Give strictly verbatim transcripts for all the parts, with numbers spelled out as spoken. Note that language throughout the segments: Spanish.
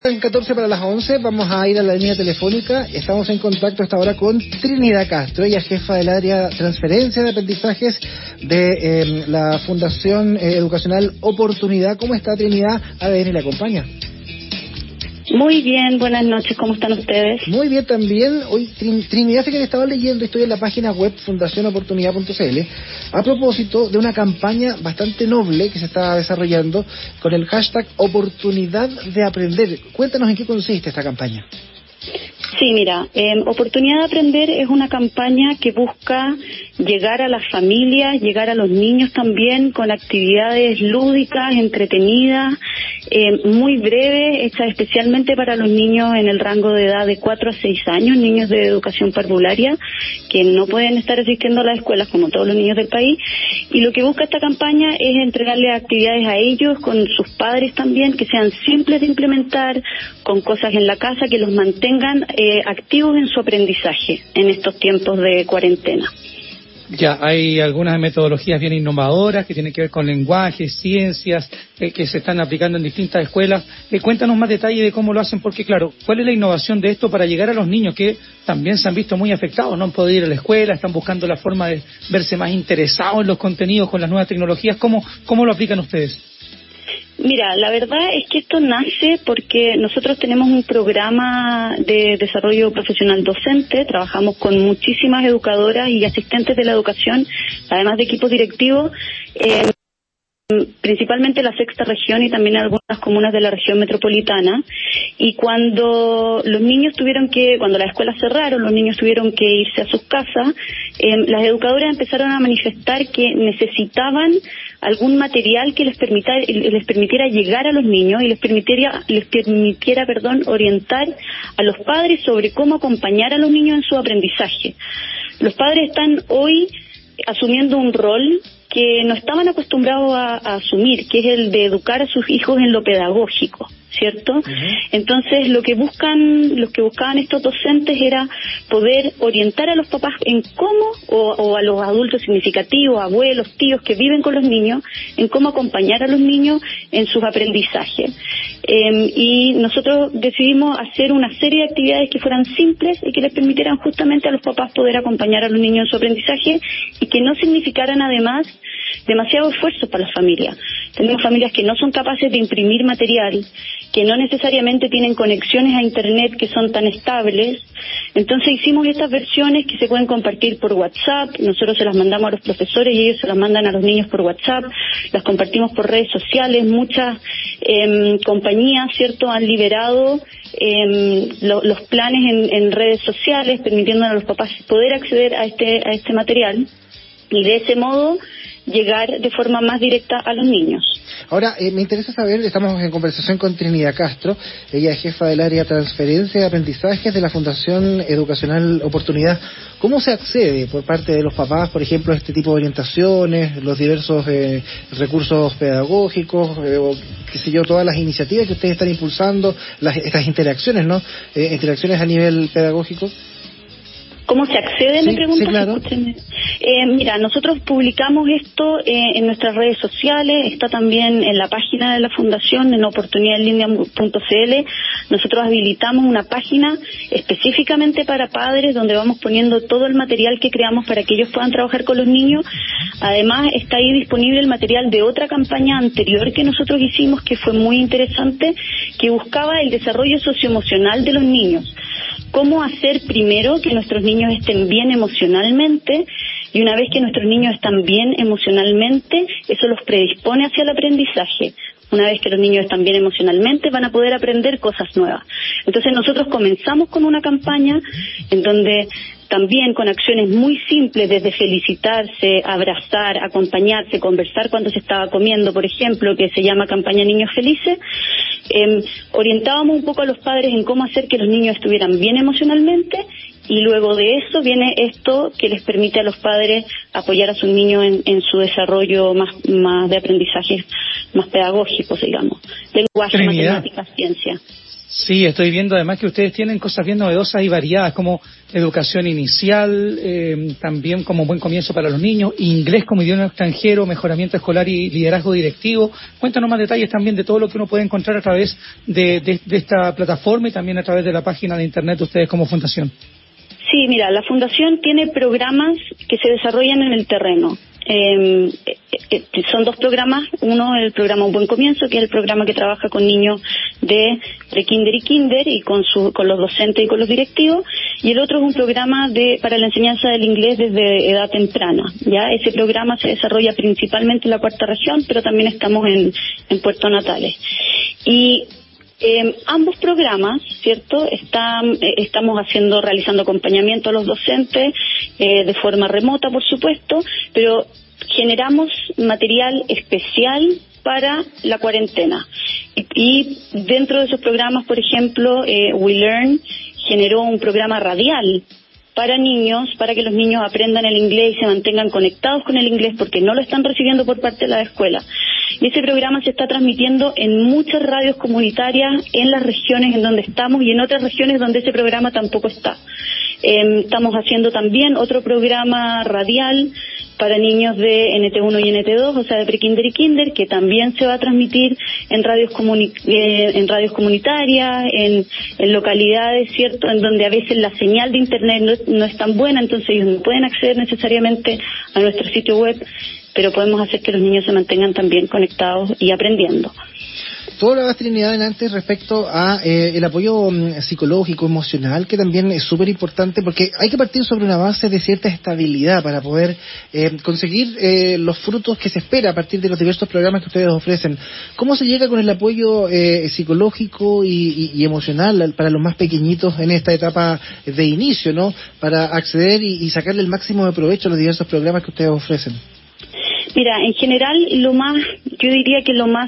En catorce para las once vamos a ir a la línea telefónica. Estamos en contacto hasta ahora con Trinidad Castro, ella es jefa del área transferencia de aprendizajes de eh, la Fundación eh, Educacional Oportunidad. ¿Cómo está, Trinidad? A D N le acompaña. Muy bien, buenas noches, ¿cómo están ustedes? Muy bien también. Hoy Trin- Trinidad, sé que le estaba leyendo, estoy en la página web fundación oportunidad punto c l a propósito de una campaña bastante noble que se está desarrollando con el hashtag Oportunidad de Aprender. Cuéntanos en qué consiste esta campaña. Sí, mira, eh, Oportunidad de Aprender es una campaña que busca llegar a las familias, llegar a los niños también con actividades lúdicas, entretenidas, eh, muy breves, hechas especialmente para los niños en el rango de edad de cuatro a seis años, niños de educación parvularia, que no pueden estar asistiendo a las escuelas como todos los niños del país. Y lo que busca esta campaña es entregarle actividades a ellos, con sus padres también, que sean simples de implementar, con cosas en la casa que los mantengan eh, activos en su aprendizaje en estos tiempos de cuarentena. Ya, hay algunas metodologías bien innovadoras que tienen que ver con lenguaje, ciencias, eh, que se están aplicando en distintas escuelas. Eh, cuéntanos más detalle de cómo lo hacen, porque claro, ¿cuál es la innovación de esto para llegar a los niños que también se han visto muy afectados? No han podido ir a la escuela, están buscando la forma de verse más interesados en los contenidos con las nuevas tecnologías. ¿Cómo, cómo lo aplican ustedes? Mira, la verdad es que esto nace porque nosotros tenemos un programa de desarrollo profesional docente, trabajamos con muchísimas educadoras y asistentes de la educación, además de equipos directivos, eh, principalmente la sexta región y también algunas comunas de la región metropolitana. Y cuando los niños tuvieron que, cuando las escuelas cerraron, los niños tuvieron que irse a sus casas, eh, las educadoras empezaron a manifestar que necesitaban algún material que les permita, les permitiera llegar a los niños y les permitiera, les permitiera, perdón, orientar a los padres sobre cómo acompañar a los niños en su aprendizaje. Los padres están hoy asumiendo un rol que no estaban acostumbrados a, a asumir, que es el de educar a sus hijos en lo pedagógico, ¿cierto? Uh-huh. Entonces, lo que buscan, los que buscaban estos docentes era poder orientar a los papás en cómo, o, o a los adultos significativos, abuelos, tíos que viven con los niños, en cómo acompañar a los niños en sus aprendizajes. Eh, y nosotros decidimos hacer una serie de actividades que fueran simples y que les permitieran justamente a los papás poder acompañar a los niños en su aprendizaje y que no significaran además demasiado esfuerzo para las familias. Tenemos familias que no son capaces de imprimir material, que no necesariamente tienen conexiones a internet que son tan estables. Entonces hicimos estas versiones que se pueden compartir por WhatsApp, nosotros se las mandamos a los profesores y ellos se las mandan a los niños por WhatsApp, las compartimos por redes sociales, muchas eh, compañías, ¿cierto?, han liberado eh, lo, los planes en, en redes sociales, permitiendo a los papás poder acceder a este, a este material y de ese modo llegar de forma más directa a los niños. Ahora, eh, me interesa saber, estamos en conversación con Trinidad Castro, ella es jefa del área transferencia de aprendizajes de la Fundación Educacional Oportunidad. ¿Cómo se accede por parte de los papás, por ejemplo, a este tipo de orientaciones, los diversos eh, recursos pedagógicos, eh, o qué sé yo, todas las iniciativas que ustedes están impulsando, las, estas interacciones, ¿no? Eh, interacciones a nivel pedagógico. ¿Cómo se accede? Sí, me preguntas. Sí, claro. Eh, mira, nosotros publicamos esto eh, en nuestras redes sociales, está también en la página de la Fundación, en oportunidad en línea punto c l. Nosotros habilitamos una página específicamente para padres donde vamos poniendo todo el material que creamos para que ellos puedan trabajar con los niños. Además, está ahí disponible el material de otra campaña anterior que nosotros hicimos, que fue muy interesante, que buscaba el desarrollo socioemocional de los niños. Cómo hacer primero que nuestros niños estén bien emocionalmente, y una vez que nuestros niños están bien emocionalmente, eso los predispone hacia el aprendizaje. Una vez que los niños están bien emocionalmente, van a poder aprender cosas nuevas. Entonces nosotros comenzamos con una campaña en donde también con acciones muy simples, desde felicitarse, abrazar, acompañarse, conversar cuando se estaba comiendo, por ejemplo, que se llama campaña Niños Felices, eh, orientábamos un poco a los padres en cómo hacer que los niños estuvieran bien emocionalmente, y luego de eso viene esto que les permite a los padres apoyar a sus niños en, en su desarrollo más, más de aprendizaje, más pedagógicos, digamos, lenguaje, matemáticas, ciencia. Sí, estoy viendo además que ustedes tienen cosas bien novedosas y variadas, como educación inicial, eh, también como buen comienzo para los niños, inglés como idioma extranjero, mejoramiento escolar y liderazgo directivo. Cuéntanos más detalles también de todo lo que uno puede encontrar a través de, de, de esta plataforma y también a través de la página de internet de ustedes como fundación. Sí, mira, la fundación tiene programas que se desarrollan en el terreno. Eh, eh, son dos programas, uno el programa Un Buen Comienzo, que es el programa que trabaja con niños de pre-kinder y kinder y con su, con los docentes y con los directivos, y el otro es un programa de para la enseñanza del inglés desde edad temprana. Ya ese programa se desarrolla principalmente en la cuarta región, pero también estamos en, en Puerto Natales. Y Eh, ambos programas, ¿cierto? Están, eh, estamos haciendo, realizando acompañamiento a los docentes eh, de forma remota, por supuesto, pero generamos material especial para la cuarentena. Y, y dentro de esos programas, por ejemplo, eh, WeLearn generó un programa radial para niños, para que los niños aprendan el inglés y se mantengan conectados con el inglés porque no lo están recibiendo por parte de la escuela. Y ese programa se está transmitiendo en muchas radios comunitarias en las regiones en donde estamos y en otras regiones donde ese programa tampoco está. Eh, estamos haciendo también otro programa radial para niños de N T uno y N T dos, o sea, de pre-kinder y kinder, que también se va a transmitir en radios comuni- eh, en radios comunitarias, en, en localidades, ¿cierto?, en donde a veces la señal de internet no es, no es tan buena, entonces ellos no pueden acceder necesariamente a nuestro sitio web, pero podemos hacer que los niños se mantengan también conectados y aprendiendo. Tú hablabas, Trinidad, antes respecto a eh, el apoyo um, psicológico, emocional, que también es súper importante porque hay que partir sobre una base de cierta estabilidad para poder eh, conseguir eh, los frutos que se espera a partir de los diversos programas que ustedes ofrecen. ¿Cómo se llega con el apoyo eh, psicológico y, y, y emocional para los más pequeñitos en esta etapa de inicio, ¿no?, para acceder y, y sacarle el máximo de provecho a los diversos programas que ustedes ofrecen? Mira, en general, lo más, yo diría que lo más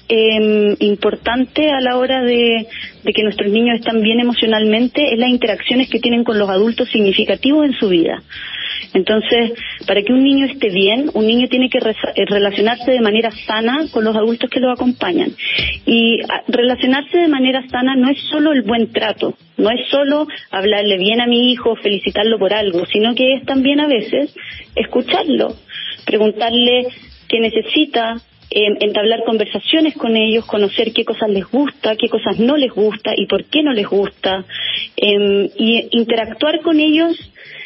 eh, importante a la hora de, de que nuestros niños están bien emocionalmente es las interacciones que tienen con los adultos significativos en su vida. Entonces, para que un niño esté bien, un niño tiene que re- relacionarse de manera sana con los adultos que lo acompañan. Y a, relacionarse de manera sana no es solo el buen trato, no es solo hablarle bien a mi hijo, felicitarlo por algo, sino que es también a veces escucharlo, preguntarle qué necesita, eh, entablar conversaciones con ellos, conocer qué cosas les gusta, qué cosas no les gusta y por qué no les gusta, eh, y interactuar con ellos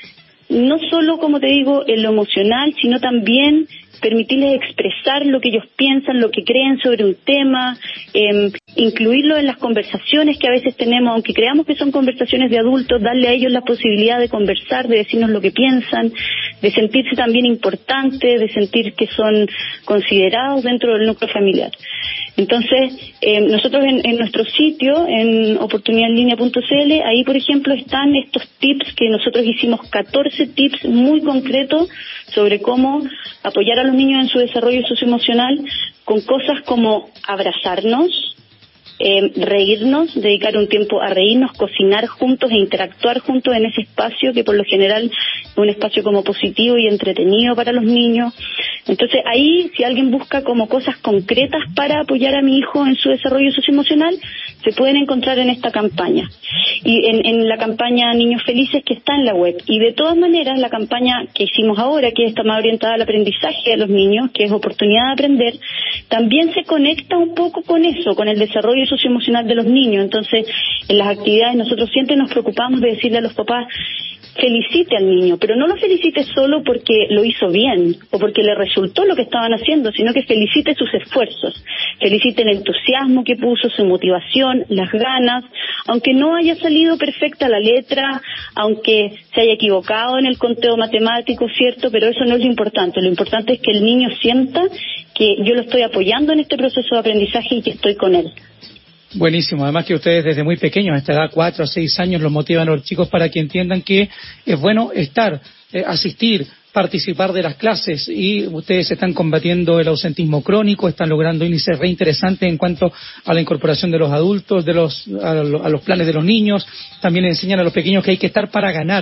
no solo, como te digo, en lo emocional, sino también permitirles expresar lo que ellos piensan, lo que creen sobre un tema, eh, incluirlo en las conversaciones que a veces tenemos, aunque creamos que son conversaciones de adultos, darle a ellos la posibilidad de conversar, de decirnos lo que piensan, de sentirse también importantes, de sentir que son considerados dentro del núcleo familiar. Entonces, eh, nosotros en, en nuestro sitio, en oportunidad en línea punto c l, ahí, por ejemplo, están estos tips que nosotros hicimos, catorce tips muy concretos sobre cómo apoyar a los niños en su desarrollo socioemocional, con cosas como abrazarnos, eh, reírnos, dedicar un tiempo a reírnos, cocinar juntos e interactuar juntos en ese espacio que por lo general es un espacio como positivo y entretenido para los niños. Entonces ahí, si alguien busca como cosas concretas para apoyar a mi hijo en su desarrollo socioemocional, se pueden encontrar en esta campaña. Y en, en la campaña Niños Felices, que está en la web. Y de todas maneras, la campaña que hicimos ahora, que está más orientada al aprendizaje de los niños, que es Oportunidad de Aprender, también se conecta un poco con eso, con el desarrollo socioemocional de los niños. Entonces, en las actividades nosotros siempre nos preocupamos de decirle a los papás, felicite al niño, pero no lo felicite solo porque lo hizo bien o porque le resultó lo que estaban haciendo, sino que felicite sus esfuerzos, felicite el entusiasmo que puso, su motivación, las ganas, aunque no haya salido perfecta la letra, aunque se haya equivocado en el conteo matemático, cierto, pero eso no es lo importante. Lo importante es que el niño sienta que yo lo estoy apoyando en este proceso de aprendizaje y que estoy con él. Buenísimo, además que ustedes desde muy pequeños, a esta edad, cuatro a seis años, los motivan a los chicos para que entiendan que es bueno estar, eh, asistir, participar de las clases, y ustedes están combatiendo el ausentismo crónico, están logrando índices re interesantes en cuanto a la incorporación de los adultos, de los a, a los planes de los niños. También enseñan a los pequeños que hay que estar para ganar,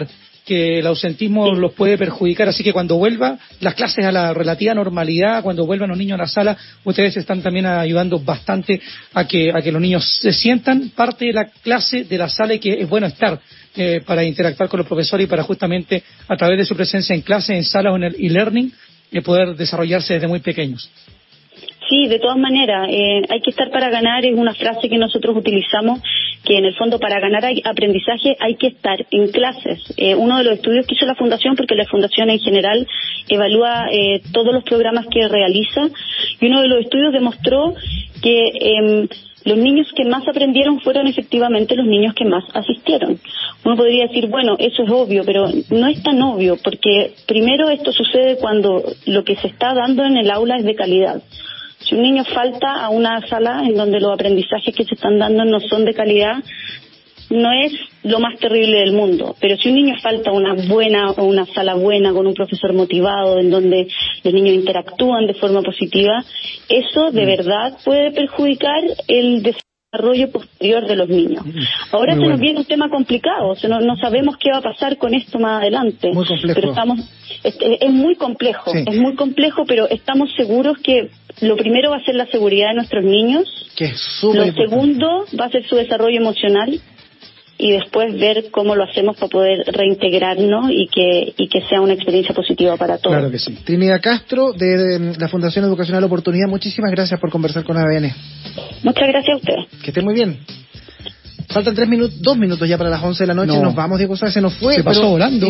que el ausentismo los puede perjudicar, así que cuando vuelva las clases a la relativa normalidad, cuando vuelvan los niños a la sala, ustedes están también ayudando bastante a que a que los niños se sientan parte de la clase, de la sala, y que es bueno estar eh, para interactuar con los profesores y para justamente a través de su presencia en clase, en salas o en el e-learning, eh, poder desarrollarse desde muy pequeños. Sí, de todas maneras, eh, hay que estar para ganar, es una frase que nosotros utilizamos, que en el fondo para ganar hay aprendizaje hay que estar en clases. Eh, uno de los estudios que hizo la Fundación, porque la Fundación en general evalúa eh, todos los programas que realiza, y uno de los estudios demostró que eh, los niños que más aprendieron fueron efectivamente los niños que más asistieron. Uno podría decir, bueno, eso es obvio, pero no es tan obvio, porque primero esto sucede cuando lo que se está dando en el aula es de calidad. Si un niño falta a una sala en donde los aprendizajes que se están dando no son de calidad, no es lo más terrible del mundo. Pero si un niño falta a una buena o una sala buena con un profesor motivado, en donde los niños interactúan de forma positiva, eso de verdad puede perjudicar el desarrollo posterior de los niños. Ahora Muy se bueno. nos viene un tema complicado, se no, no sabemos qué va a pasar con esto más adelante. Muy complejo. Pero estamos, es, es muy complejo, sí. es muy complejo, pero estamos seguros que lo primero va a ser la seguridad de nuestros niños, que es súper lo segundo va a ser su desarrollo emocional, y después ver cómo lo hacemos para poder reintegrarnos y que y que sea una experiencia positiva para todos. Claro que sí. Trinidad Castro, de, de la Fundación Educacional Oportunidad, muchísimas gracias por conversar con A B N. Muchas gracias a ustedes. Que estén muy bien. Faltan tres minutos, dos minutos ya para las once de la noche, no. Nos vamos, Diego Sáez, se nos fue. Se pasó pero... volando.